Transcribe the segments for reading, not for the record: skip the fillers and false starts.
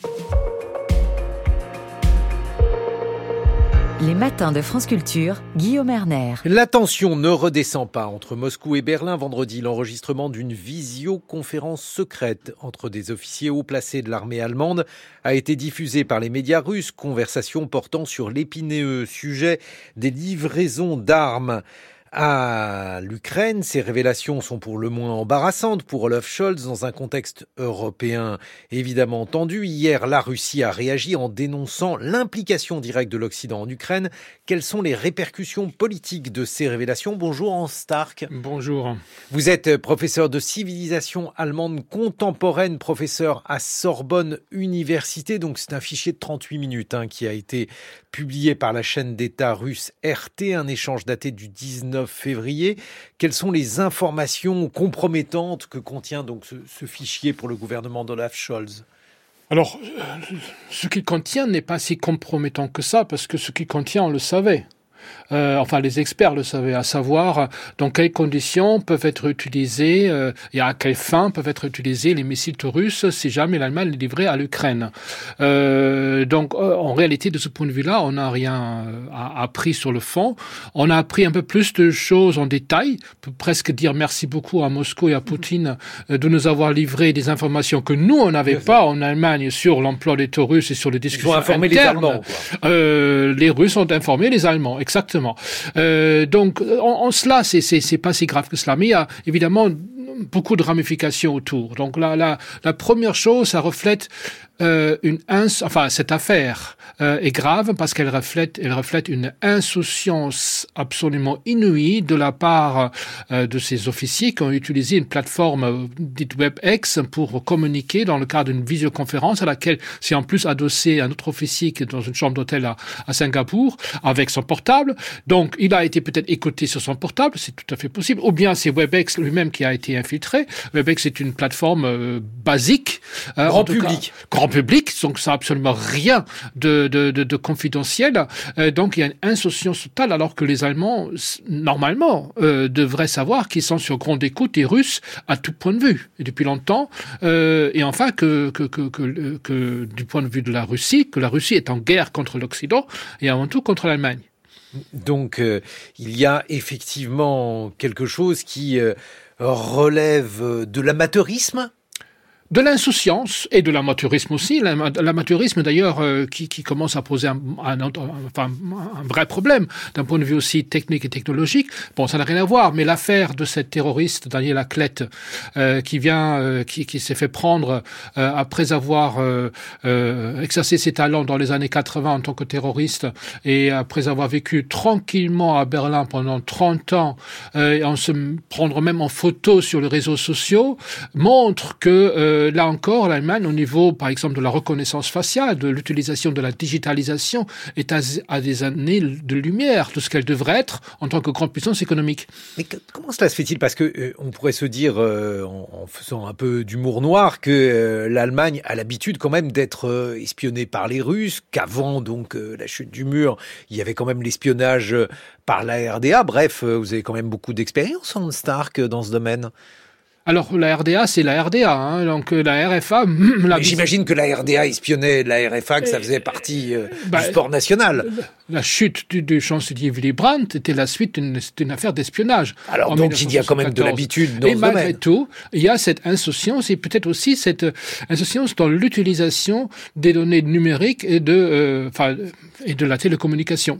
Les matins de France Culture, Guillaume Erner. La tension ne redescend pas entre Moscou et Berlin vendredi. L'enregistrement d'une visioconférence secrète entre des officiers haut placés de l'armée allemande a été diffusé par les médias russes. Conversation portant sur l'épineux sujet des livraisons d'armes à l'Ukraine. Ces révélations sont pour le moins embarrassantes pour Olaf Scholz dans un contexte européen évidemment tendu. Hier, la Russie a réagi en dénonçant l'implication directe de l'Occident en Ukraine. Quelles sont les répercussions politiques de ces révélations ? Bonjour Hans Stark. Bonjour. Vous êtes professeur de civilisation allemande contemporaine, professeur à Sorbonne Université. Donc c'est un fichier de 38 minutes qui a été publié par la chaîne d'État russe RT, un échange daté du 19 février. Quelles sont les informations compromettantes que contient donc ce fichier pour le gouvernement d'Olaf Scholz ? Alors, ce qu'il contient n'est pas si compromettant que ça, parce que ce qu'il contient, on le savait. Les experts le savaient, à savoir dans quelles conditions peuvent être utilisés et à quelles fins peuvent être utilisés les missiles russes si jamais l'Allemagne les livrait à l'Ukraine. En réalité, de ce point de vue-là, on n'a rien appris sur le fond. On a appris un peu plus de choses en détail. On peut presque dire merci beaucoup à Moscou et à Poutine de nous avoir livré des informations que nous, on n'avait pas en Allemagne sur l'emploi des taux russes et sur les discussions internes. Ils ont informé les Allemands, quoi. Les Russes ont informé les Allemands, exactement. En cela, c'est pas si grave que cela. Mais il y a évidemment beaucoup de ramifications autour. Donc la première chose, ça reflète cette affaire est grave parce qu'elle reflète une insouciance absolument inouïe de la part de ces officiers qui ont utilisé une plateforme dite WebEx pour communiquer dans le cadre d'une visioconférence à laquelle s'est en plus adossé un autre officier qui est dans une chambre d'hôtel à Singapour avec son portable. Donc il a été peut-être écouté sur son portable, c'est tout à fait possible, ou bien c'est WebEx lui-même qui a été infiltré. WebEx est une plateforme basique, grand public, donc ça n'a absolument rien de confidentiel. Donc il y a une insouciance totale, alors que les Allemands, normalement, devraient savoir qu'ils sont sur grande écoute des Russes à tout point de vue, et depuis longtemps. Et enfin, que du point de vue de la Russie, que la Russie est en guerre contre l'Occident et avant tout contre l'Allemagne. Donc il y a effectivement quelque chose qui relève de l'amateurisme ? De l'insouciance et de l'amateurisme aussi. L'amateurisme d'ailleurs qui commence à poser un vrai problème d'un point de vue aussi technique et technologique. Bon, ça n'a rien à voir, mais l'affaire de cette terroriste Daniela Klett qui s'est fait prendre après avoir exercé ses talents dans les années 80 en tant que terroriste et après avoir vécu tranquillement à Berlin pendant 30 ans et en se prendre même en photo sur les réseaux sociaux, montre que là encore, l'Allemagne, au niveau, par exemple, de la reconnaissance faciale, de l'utilisation de la digitalisation, est à des années de lumière de ce qu'elle devrait être en tant que grande puissance économique. Mais comment cela se fait-il ? Parce que on pourrait se dire, en faisant un peu d'humour noir, que l'Allemagne a l'habitude quand même d'être espionnée par les Russes, qu'avant donc la chute du mur, il y avait quand même l'espionnage par la RDA. Bref, vous avez quand même beaucoup d'expérience, Hans Stark, dans ce domaine. Alors, la RDA, c'est la RDA, donc la RFA... J'imagine que la RDA espionnait la RFA, que ça faisait partie du sport national. La chute du chancelier Willy Brandt était la suite d'une affaire d'espionnage. Alors, donc, il y a quand même de l'habitude dans ce domaine. Et malgré tout, il y a cette insouciance et peut-être aussi cette insouciance dans l'utilisation des données numériques et de la télécommunication.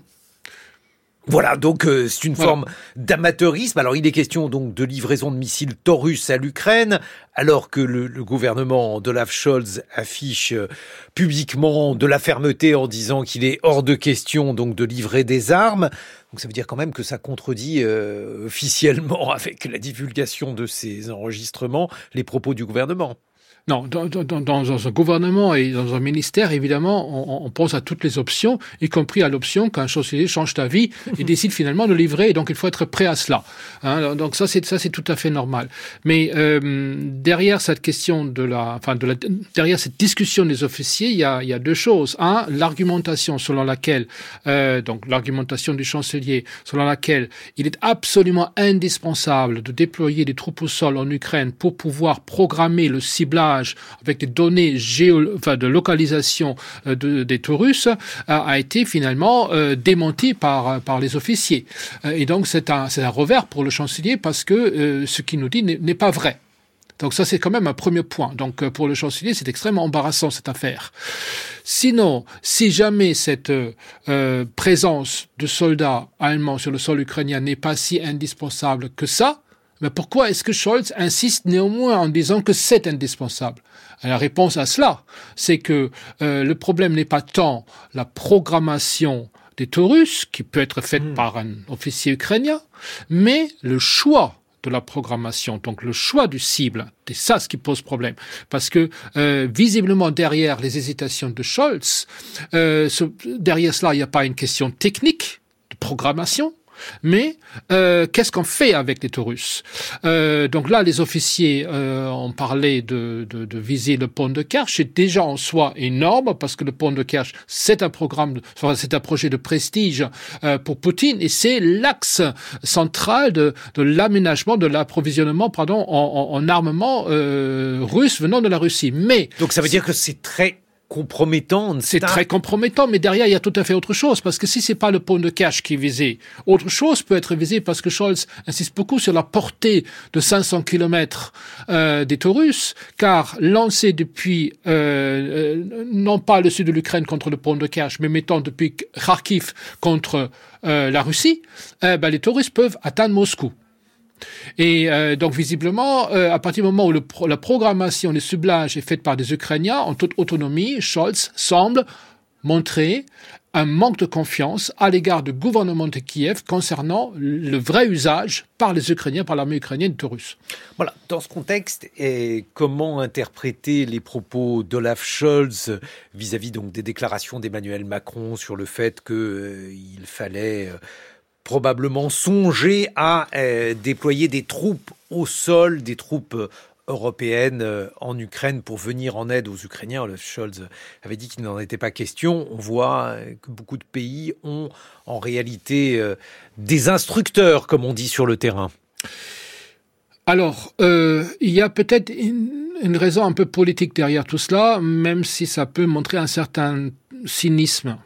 Voilà, donc c'est une forme d'amateurisme. Alors il est question donc de livraison de missiles Taurus à l'Ukraine, alors que le gouvernement d'Olaf Scholz affiche publiquement de la fermeté en disant qu'il est hors de question donc de livrer des armes. Donc ça veut dire quand même que ça contredit officiellement avec la divulgation de ces enregistrements les propos du gouvernement. Non, dans un gouvernement et dans un ministère, évidemment, on pense à toutes les options, y compris à l'option qu'un chancelier change d'avis et décide finalement de livrer. Et donc, il faut être prêt à cela. Donc ça, c'est tout à fait normal. Mais derrière cette question derrière cette discussion des officiers, il y a deux choses. Un, l'argumentation selon laquelle, donc l'argumentation du chancelier, selon laquelle il est absolument indispensable de déployer des troupes au sol en Ukraine pour pouvoir programmer le ciblage ciblage avec des données de localisation des taux russes a été finalement démenti par les officiers. Et donc c'est un revers pour le chancelier parce que ce qu'il nous dit n'est pas vrai. Donc ça, c'est quand même un premier point. Donc pour le chancelier, c'est extrêmement embarrassant, cette affaire. Sinon, si jamais cette présence de soldats allemands sur le sol ukrainien n'est pas si indispensable que ça, mais pourquoi est-ce que Scholz insiste néanmoins en disant que c'est indispensable ? Et la réponse à cela, c'est que le problème n'est pas tant la programmation des taux russes, qui peut être faite par un officier ukrainien, mais le choix de la programmation, donc le choix du cible, c'est ça ce qui pose problème. Parce que visiblement derrière les hésitations de Scholz, derrière cela il n'y a pas une question technique de programmation, mais qu'est-ce qu'on fait avec les taux russes ? Donc là, les officiers ont parlé de viser le pont de Kerch. C'est déjà en soi énorme parce que le pont de Kerch, c'est un projet de prestige pour Poutine et c'est l'axe central de l'aménagement, de l'approvisionnement, en armement russe venant de la Russie. Mais donc ça veut dire que c'est très compromettant. C'est très compromettant, mais derrière, il y a tout à fait autre chose, parce que si c'est pas le pont de Kerch qui est visé, autre chose peut être visée, parce que Scholz insiste beaucoup sur la portée de 500 kilomètres des taux russes, car lancé depuis, non pas le sud de l'Ukraine contre le pont de Kerch, mais mettons depuis Kharkiv contre la Russie, les taux russes peuvent atteindre Moscou. Et donc visiblement, à partir du moment où la programmation des ciblages est faite par des Ukrainiens en toute autonomie, Scholz semble montrer un manque de confiance à l'égard du gouvernement de Kiev concernant le vrai usage par les Ukrainiens, par l'armée ukrainienne de taux russes. Voilà, dans ce contexte, comment interpréter les propos d'Olaf Scholz vis-à-vis donc des déclarations d'Emmanuel Macron sur le fait qu'il fallait probablement songer à déployer des troupes au sol, des troupes européennes en Ukraine pour venir en aide aux Ukrainiens. Olaf Scholz avait dit qu'il n'en était pas question. On voit que beaucoup de pays ont en réalité des instructeurs, comme on dit sur le terrain. Alors, il y a peut-être une raison un peu politique derrière tout cela, même si ça peut montrer un certain cynisme.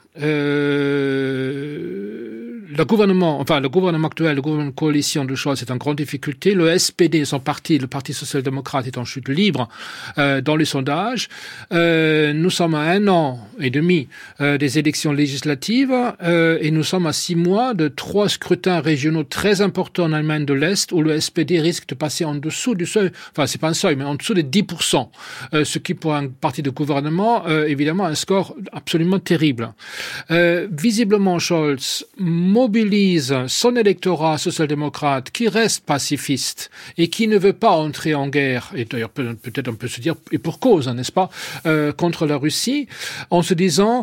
Le gouvernement actuel, le gouvernement de coalition de Scholz est en grande difficulté. Le SPD, son parti, le Parti social-démocrate, est en chute libre dans les sondages. Nous sommes à 1 an et demi des élections législatives et nous sommes à 6 mois de 3 scrutins régionaux très importants en Allemagne de l'Est où le SPD risque de passer en dessous du seuil, enfin c'est pas un seuil, mais en dessous des 10%, ce qui pour un parti de gouvernement, évidemment, un score absolument terrible. Visiblement, Scholz mobilise son électorat social-démocrate qui reste pacifiste et qui ne veut pas entrer en guerre, et d'ailleurs peut-être on peut se dire, et pour cause, n'est-ce pas, contre la Russie, en se disant,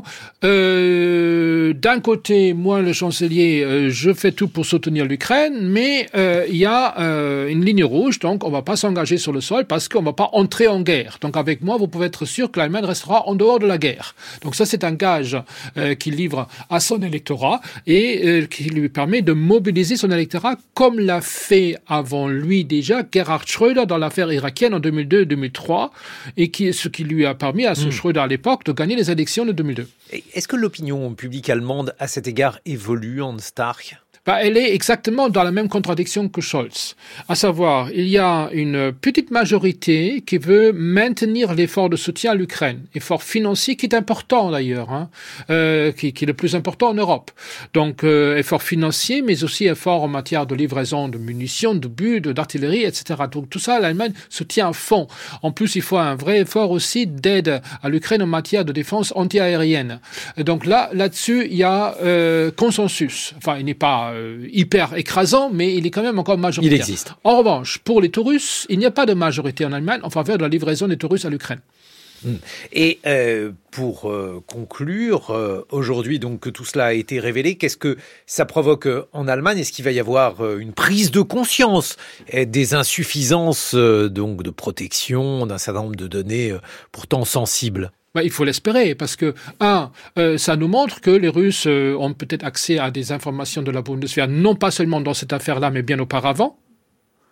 d'un côté, moi le chancelier, je fais tout pour soutenir l'Ukraine, mais il y a une ligne rouge, donc on ne va pas s'engager sur le sol parce qu'on ne va pas entrer en guerre. Donc avec moi, vous pouvez être sûr que l'Allemagne restera en dehors de la guerre. Donc ça, c'est un gage qu'il livre à son électorat et qui lui permet de mobiliser son électorat comme l'a fait avant lui déjà Gerhard Schröder dans l'affaire irakienne en 2002-2003 et ce qui lui a permis à ce Schröder à l'époque de gagner les élections de 2002. Est-ce que l'opinion publique allemande à cet égard évolue, Hans Stark ? Elle est exactement dans la même contradiction que Scholz. À savoir, il y a une petite majorité qui veut maintenir l'effort de soutien à l'Ukraine, effort financier qui est important d'ailleurs, qui est le plus important en Europe. Donc, effort financier, mais aussi effort en matière de livraison de munitions, de buts, d'artillerie, etc. Donc, tout ça, l'Allemagne se tient à fond. En plus, il faut un vrai effort aussi d'aide à l'Ukraine en matière de défense anti-aérienne. Donc là-dessus, il y a consensus. Enfin, il n'est pas hyper écrasant, mais il est quand même encore majoritaire. Il existe. En revanche, pour les taux russes, il n'y a pas de majorité en Allemagne en faveur de la livraison des taux russes à l'Ukraine. Et pour conclure, aujourd'hui donc que tout cela a été révélé, qu'est-ce que ça provoque en Allemagne ? Est-ce qu'il va y avoir une prise de conscience des insuffisances donc de protection d'un certain nombre de données pourtant sensibles ? Il faut l'espérer, parce que, ça nous montre que les Russes ont peut-être accès à des informations de la Bundeswehr, non pas seulement dans cette affaire-là, mais bien auparavant.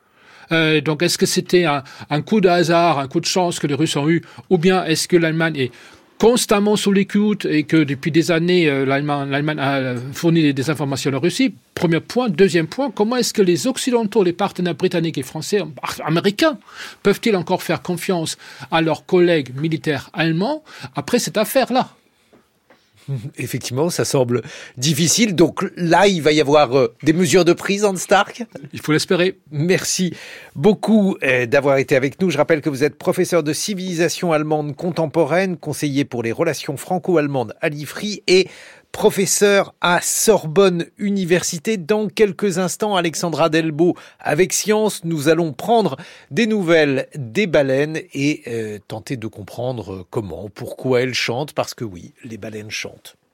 Donc, est-ce que c'était un coup de hasard, un coup de chance que les Russes ont eu, ou bien est-ce que l'Allemagne est constamment sous l'écoute et que depuis des années, l'Allemagne a fourni des informations à la Russie? Premier point. Deuxième point, comment est-ce que les Occidentaux, les partenaires britanniques et français, américains, peuvent-ils encore faire confiance à leurs collègues militaires allemands après cette affaire-là? Effectivement, ça semble difficile. Donc là, il va y avoir des mesures de prise, Hans Stark. Il faut l'espérer. Merci beaucoup d'avoir été avec nous. Je rappelle que vous êtes professeur de civilisation allemande contemporaine, conseiller pour les relations franco-allemandes à l'IFRI et professeur à Sorbonne Université. Dans quelques instants, Alexandra Delbo, avec Science, nous allons prendre des nouvelles des baleines et tenter de comprendre comment, pourquoi elles chantent, parce que oui, les baleines chantent.